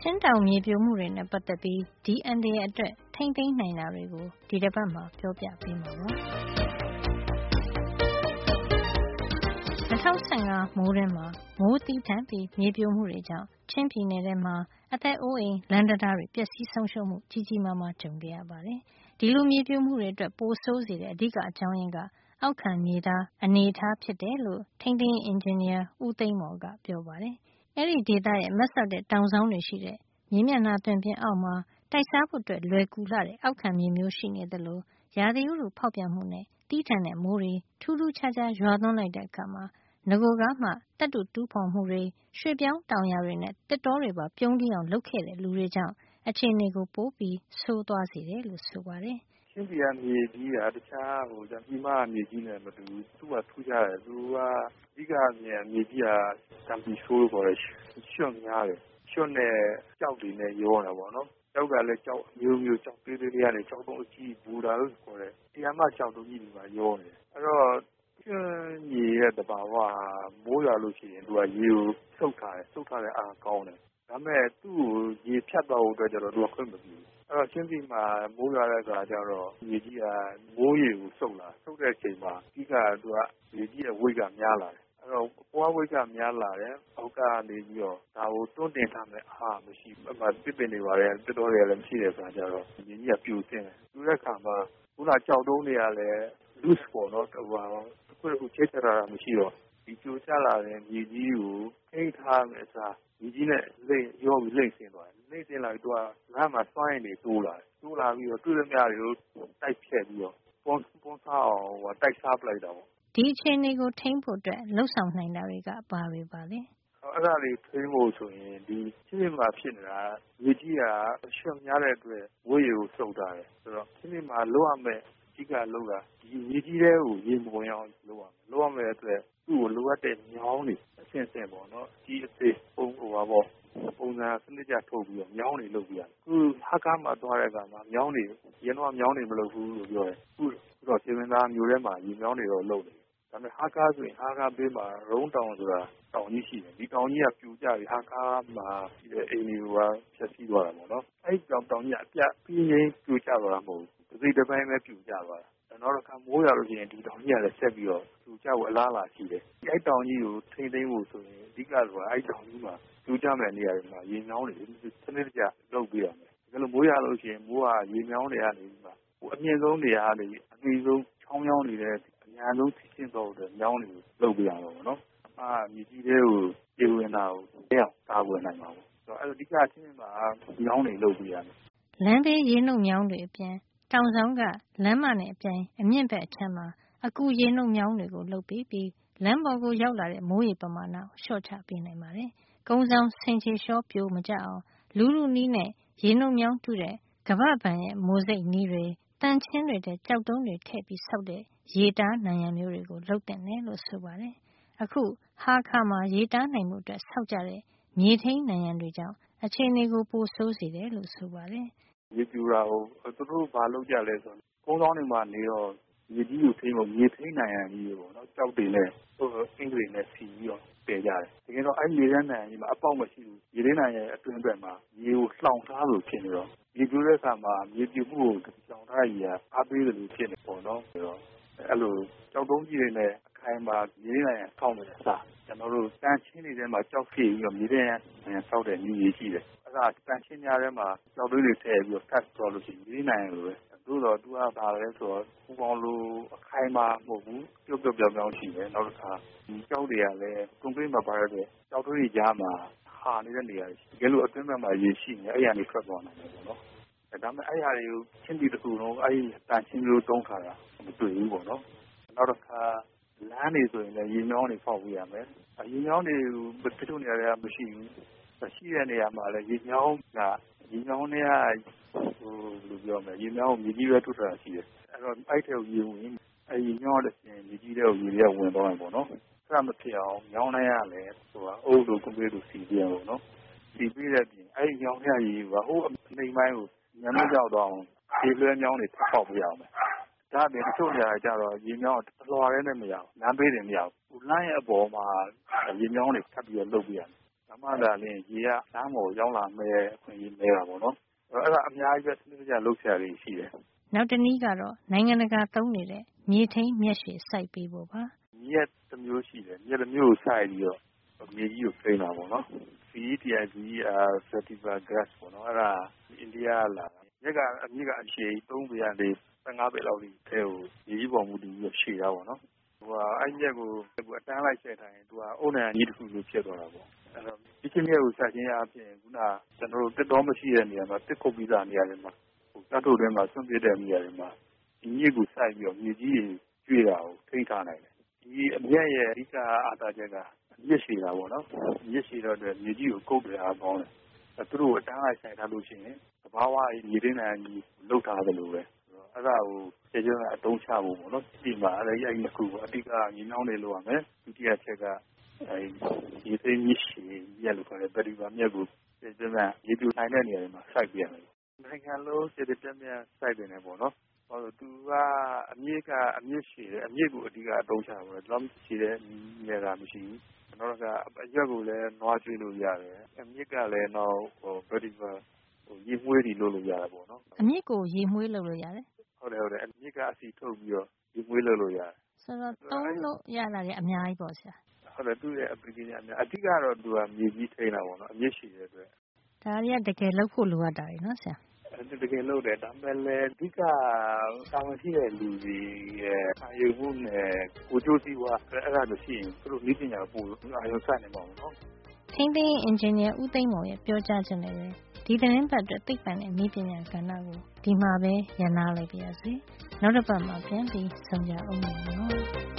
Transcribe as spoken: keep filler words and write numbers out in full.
ချင်းတောင်မြေပြိုမှုတွေနဲ့ပတ်သက်ပြီးဒီအန္တရာယ်အတွက်ထိမ့်သိမ်းနိုင်တာတွေကိုဒီတစ်ပတ်မှာပြောပြပေးမှာပါ၂၀၁၅မိုးတွင်းမှာမိုးသီးထန်ပြီးမြေပြိုမှုတွေကြောင့်ချင်းပြည်နယ်ထဲမှာအသက်အိုးအိမ်လမ်းတံတားတွေပျက်စီးဆုံးရှုံးမှုကြီးကြီးမားမားကြုံခဲ့ရပါတယ်။ဒီလိုမြေပြိုမှုတွေအတွက်ပိုဆိုးစေတဲ့အဓိကအကြောင်းရင်းကအောက်ခံမြေသားအနေအထားဖြစ်တယ်လို့ထိန်းသိမ်းရေးအင်ဂျင်နီယာဦးသိန်းမော်ကပြောပါတယ်။အဲဒီဒေသရဲ့မတ်ဆက်တဲ့တောင်စောင်းတွေရှိတဲ့မြေမျက်နှာသွင်ပြင်အောက်မှာတိုက်စားဖို့အတွက်လွယ်ကူလှတဲ့အောက်ခံမြေမျိုးရှိနေသလိုရာသီဥတုဖောက်ပြန်မှုနဲ့တီးထန်တဲ့မိုးတွေထူးထူးခြားခြားရွာသွန်းလိုက်တဲ့အခါမှာငကိုကမှတက်တူတူးဖော်မှုတွေရွှေပြောင်းတောင်ယာတွေနဲ့တစ်တောတွေပါပြုံးတီးအောင်လုပ်ခဲ့တဲ့လူတွေကြောင့်အခြေအနေကိုပိုပြီးဆိုးသွားစေတယ်လို့ဆိုပါတယ်။ချင်းပြည်ကမြေကြီးကတခြားဟိုပြည်မမြေကြီးနဲ့မတူဘူးသူကထူးခြားတယ်သူကအဓိကမြေမြေကြီးကတံပီဆိုးပေါ်တယ်ရွှွန့်များတယ်ရွှွန့်နဲ့ကြောက်တွေနဲ့ရောတာပေါ့နော်ကြောက်ကလည်းကြောက်မျိုးမျိုးကြောက်သေးသေးလေးကနေကြောက်တော့အကြီးဘူတာလို့ခေါ်တယ်တရားမှကြောက်တော့ကြီးဒီမှာရောနေတယ်အဲ့တော့ကျွန်းမြေရဲ့တဘာဝမိုးရွာလို့ရှိရင်သူကရေကိုစုပ်ထားတယ်စုပ်ထားတဲ့အားကောင်းတယ်ဒါပေမဲ့သူ့ကိုရေဖြတ်သွားဖို့အတွက်ကျတော့သူကခွင့်မပြုဘူးအဲ့တော့ချင်းပြည်မှာမိုးရွာတဲ့အခါကျတော့ရေကြီးကမိုးရေကိုစုပ်လာစုပ်တဲ့အချိန်မှာဒီကသူကရေကြီးရဲ့ဝိတ်ကများလာတယ်အဲ့တော့ပွားဝိတ်ကများလာတယ်အောက်ကနေပြီးတော့ဒါကိုတွန်းတင်ထားမယ်အားမရှိဘူးအမှပြပင်တွေပါတယ်တော်တော်တွေလည်းမရှိတဲ့အခါကျတော့ရေကြီးကပြိုကျင်းတယ်ပြိုတဲ့အခါမှာခုနကြောက်တုံးတွေကလည်း loose ပေါ့နော်ဟိုဟာခုခုချိတ်ချတာမရှိတော့ဒီပြိုကျလာတဲ့မြေကြီးကိုထိန်းထားမယ်အစားမြေကြီးနဲ့လိမ့်ရောပြီးလိမ့်ဆင်းသွားတယ်လိမ့်ဆင်းလာပြီးသူကလမ်းမှာစွန့်ရင်တွေတိုးလာတယ်တိုးလာပြီးတော့တွေ့ရမြတွေကိုတိုက်ဖြက်ပြီးတော့ပုံပုံစားအောင်ဟိုတိုက်စားပလိုက်တာပေါ့ဒီအခြေအနေကိုထိန်းဖို့အတွက်လှုပ်ဆောင်နိုင်တာတွေကဘာတွေပါလဲအဲ့ဒါလေးထိန်းဖို့ဆိုရင်ဒီချင်းမှာဖြစ်နေတာမြေကြီးကရွှတ်များတဲ့အတွက်ဝိရေကိုစုပ်ထားတယ်ဆိုတော့ချင်းမှာလိုရမယ်အဓိကလောက်တာဒီမြေကြီးတွေကိုရေမဝင်အောင်လုပ်ရမယ်လုပ်ရမယ်အတွက်သူ့ကိုလိုအပ်တဲ့ညောင်းတွေအဆင့်ဆင့်ပေါ့နော်ဒီအသေးပုံဟိုပါပေါ့ပုံစံစနစ်ကြထုတ်ပြီးတော့ညောင်းတွေလုပ်ပြရခုဟာကားမှာသွားတဲ့အခါမှာညောင်းတွေရင်းတော့ညောင်းတွေမလုပ်ဘူးလို့ပြောတယ်ခုတော့စေမင်းသားမျိုးထဲမှာရေညောင်းတွေတော့လုပ်တယ်ဒါပေမဲ့ဟာကားဆိုရင်ဟာကားဘေးမှာရုံးတောင်ဆိုတာတောင်ကြီးရှိတယ်ဒီတောင်ကြီးကပြူကျပြီးဟာကားမှာရှိတဲ့အိမ်တွေကဖြတ်စီးသွားတာပေါ့နော်အဲ့ဒီတောင်တောင်ကြီးအပြပြီးရင်ပြူကျသွားတာမဟုတ်ဘူးဒီတစ်ပိုင်းပဲပြူကျသွားတာနောက်တော့ကမိုးရလို့ရှိရင်ဒီတောင်ကြီးကလည်းဆက်ပြီးတော့ပြူကျဖို့အလားအလာရှိတယ်ဒီအဲ့တောင်ကြီးကိုထိမ့်သိမ်းဖို့ဆိုရင်အဓိကဆိုတာအဲ့တောင်ကြီးမှာပြူကျမဲ့နေရာတွေမှာရေမြောင်းတွေစနစ်တကျလုပ်ပေးရမယ်ဒါလို့မိုးရလို့ရှိရင်မိုးကရေမြောင်းတွေကနေပြီးမှဟိုအမြင့်ဆုံးနေရာကနေအမြင့်ဆုံးချောင်းမြောင်းနေတဲ့အများဆုံးသိချင်းတော့တဲ့မြောင်းတွေကိုလုပ်ပေးရမှာပေါ့နော်အာမြေကြီးတွေကိုပြေဝင်တာကိုတဲ့အောင်ကာကွယ်နိုင်ပါဘူးဆိုတော့အဲ့ဒီကချင်းမှာမြောင်းတွေလုပ်ပေးရမယ်လမ်းဘေးရေနှုတ်မြောင်းတွေအပြင်တောင်ဆောင်ကလမ်းမနဲ့အပြိုင်အမြင့်ဘက်အချမ်းမှာအကူရေနှုတ်မြောင်းတွေကိုလုပ်ပေးပြီးလမ်းပေါ်ကိုရောက်လာတဲ့မိုးရေပမာဏကိုလျှော့ချပေးနိုင်ပါတယ်။ကုန်းဆောင်ဆင်ချေလျှောပြိုမကျအောင်လူလူနီးနဲ့ရေနှုတ်မြောင်းတူးတဲ့ကမ္ဘာ့ဘဏ်ရဲ့မိုးစိတ်နီးတွေတန်ချင်းတွေတဲ့ကြောက်တုံးတွေထည့်ပြီးဆောက်တဲ့ရေတားနံရံမျိုးတွေကိုလုပ်တင်တယ်လို့ဆိုပါတယ်။အခုဟာခါမှာရေတားနိုင်မှုအတွက်ဆောက်ကြတဲ့မြေထိန်းနံရံတွေကြောင့်အခြေအနေကိုပိုဆိုးစေတယ်လို့ဆိုပါတယ်။ရေပြူတာကိုသူတို့ဘာလုပ်ကြလဲဆိုတော့ကုန်းဆောင်တွေမှာနေတော့မြေကြီးကိုထိန်းဖို့မြေထိန်းနံရံကြီးပေါ့နော်ကြောက်တွေနဲ့ဟိုအင်္ဂလိပ်နဲ့စီပြီးတော့ပယ်ကြတယ်။တကယ်တော့အဲ့မြေထဲနံရံကြီးမှာအပေါက်မရှိဘူး။ရေထဲနံရံအတွင်းဘက်မှာရေကိုလှောင်ထားလို့ဖြစ်နေတော့မြေပြူတဲ့အခါမှာမြေပြူမှုကိုလှောင်ထားရည်အားပေးတယ်လို့ဖြစ်နေပေါ့နော်ဆိုတော့အဲ့လိုကြောက်တုံးကြီးတွေနဲ့အခိုင်မှာမြေထဲနံရံထောက်နေတဲ့အစားကျွန်တော်တို့တန်ချင်းတွေထဲမှာကြောက်ဖြည့်ပြီးတော့မြေထဲနံရံဆောက်တဲ့မျိုးကြီးရှိတယ်။အဲ့ဒါတန်ချင်းများထဲမှာကြောက်တွေးတွေထည့်ပြီးတော့ cut သွားလို့ရှိရင်မြေထဲနံရံလိုပဲသို့တော့သူကဘာလဲဆိုတော့ပူပေါင်းလိုအခိုင်မာမဟုတ်ဘူးပြုတ်ပြုတ်ပြောင်းပြောင်းရှိတယ်နောက်တစ်ခါဒီကြောက်တွေကလည်းကွန်ကရစ်မှာပါရတဲ့ကြောက်တွေးကြားမှာဟာနေတဲ့နေရာတွေတကယ်လို့အတွင်းဘက်မှာရေရှိနေအဲ့ရနေထွက်သွားနိုင်တယ်ပေါ့နော်ဒါပေမဲ့အဲ့ဟာတွေကိုချင်းတီတစ်ခုလုံးအဲ့ဒီတန်ချင်းမျိုးတုံးခါတာမတွေ့ဘူးပေါ့နော်နောက်တစ်ခါလမ်းတွေဆိုရင်လည်းရေမြောင်းတွေဖောက်ပြရမယ်ရေမြောင်းတွေတချို့နေရာတွေကမရှိဘူးရှိတဲ့နေရာမှာလည်းရေမြောင်းကရေမြောင်းတွေကဟိုလိုပြောမယ်ရေမြောင်းကိုမြေကြီးပဲထွက်တာရှိတယ်အဲ့တော့အဲ့ထဲကိုရေဝင်အဲ့ရေမြောင်းတဲ့ပြင်မြေကြီးတဲ့ကိုရေတွေကဝင်သွားတယ်ပေါ့နော်အဲ့ဒါမဖြစ်အောင်မြောင်းလိုက်ရလဲဟိုအုပ်လိုကွန်ကရစ်လိုစီပြရပေါ့နော်စီပြတဲ့ပြင်အဲ့မြောင်းရရေကဟိုအနေပိုင်းကိုညမကြောက်တော့အောင်ရေလွှဲမြောင်းတွေထပ်ပေါက်ပြရအောင်ဒါ့အပြင်တချို့နေရာကျတော့ရေမြောင်းအလွှာရဲနဲ့မရဘူးလမ်းဘေးတွေမရဘူးလမ်းရဲ့အပေါ်မှာရေမြောင်းတွေထပ်ပြီးတော့လုပ်ပြရတယ်ဒါမှသာလျှင်ရေကလမ်းပေါ်ရောက်လာမဲ့အခွင့်အရေးနဲတာပေါ့နော်အဲ့ဒါအများကြီးပဲစနစ်တကျလုပ်ဆရာတွေရှိတယ်နောက်တနည်းကတော့နိုင်ငံတကာသုံးနေတဲ့မြေထိန်းမြက်ရှည်စိုက်ပေးဖို့ပါမြက်တစ်မျိုးရှိတယ်မြက်တစ်မျိုးကိုစိုက်ပြီးတော့မြေကြီးကိုထိန်းတာပေါ့နော် C E T I G Sativa grass ပေါ့နော်အဲ့ဒါအိန္ဒိယလာမြက်ကအမြစ်ကအရှည်သုံးပေကနေ ဆယ့်ငါးပေလောက်ကြီးထဲကိုမြေကြီးပေါ်မူတည်ပြီးရှည်တာပေါ့နော်ဟိုအဲ့မြက်ကိုအတန်းလိုက်ဆက်ထားရင်သူကအုံနိုင်ကြီးတစ်ခုလိုဖြစ်သွားတာပေါ့အဲ့တော့ဒီချင်းမြက်ကိုစိုက်ခြင်းအပြင်ခုနကျွန်တော်တို့တက်တော်မရှိတဲ့နေရာမှာတစ်ခုတ်ပြီးသားနေရာတွေမှာဟိုတတ်ထုတ်ထဲမှာဆွန့်ပစ်တဲ့နေရာတွေမှာဒီမြက်ကိုစိုက်ပြီးတော့မြေကြီးတွေကျွေးတာကိုထိန်းထားနိုင်တယ်ဒီအမြက်ရဲ့အဓိကအာသာချက်ကအမြက်ရှည်တာပေါ့နော်မြက်ရှည်တော့အတွက်မြေကြီးကိုကုတ်ပြအားကောင်းတယ်အဲသူတို့အတန်းလိုက်ဆိုင်ထားလို့ရှိရင်သဘာဝရေးမြေရင်းနိုင်ကြီးလှုပ်ထားသလိုပဲအဲ့ဒါကိုကျေကျကအတုံးချဖို့ပေါ့နော်ဒီမှာအဲ့ဒီအဲ့ဒီခုအဓိကညီနောင်နေလို့ရမယ်ဒုတိယချက်ကအဲဒီရေသိမ်းမြစ်ရှည်မြက်လို့ခေါ်တဲ့ဗက်ဒီဗာမြက်ကိုကျေကျကရေပြူနိုင်တဲ့နေရာတွေမှာစိုက်ပြရမယ်နိုင်ငံလုံးကျေကျပြက်ပြက်စိုက်နေတယ်ပေါ့နော်ဟောသူကအမြစ်ကအမြစ်ရှည်တယ်အမြစ်ကိုအဓိကအတုံးချပါတော့တော့ရှည်တဲ့မြက်ကမရှိဘူးကျွန်တော်ကအရွက်ကိုလည်းနွားကျွေးလို့ရတယ်အမြစ်ကလည်းတော့ဟိုဗက်ဒီဗာဟိုရေမွေးတွေလုပ်လို့ရတာပေါ့နော်အမြစ်ကိုရေမွေးလုပ်လို့ရတယ်ဟုတ်တယ်ဟုတ်တယ်အမြစ်ကအစီထုတ်ပြီးတော့ရေမွေးလုပ်လို့ရတယ်ဆိုတော့သုံးလို့ရတာတွေအများကြီးပေါ့ဆရာဟုတ်တယ်သူ့ရဲ့ application အများအဓိကတော့သူကမြေကြီးထိန်းတာပေါ့နော်အမြစ်ရှိတဲ့အတွက်ဒါတွေကတကယ်လုပ်ဖို့လိုအပ်တာတွေနော်ဆရာအဲ့တကယ်လုပ်တယ်ဒါပေမဲ့လည်းအဓိကတာဝန်ရှိတဲ့လူတွေရဲ့အာရုံမှုနဲ့ကိုကြိုးစည်းဝါအဲ့ဒါလို့ရှိရင်သူတို့နည်းပညာပို့အာရုံစိုက်နေမှာပေါ့နော်ထိန်းသိမ်းအင်ဂျင်နီယာဦးသိန်းမော်ရဲ့ပြောကြားချက်နဲ့ပဲဒီသတင်းပတ်အတွက်သိပ္ပံနဲ့နည်းပညာကဏ္ဍကိုဒီမှာပဲရန်နာလိုက်ပါရစေနောက်တစ်ပတ်မှာပြန်ပြီးဆုံကြအောင်ပါနော်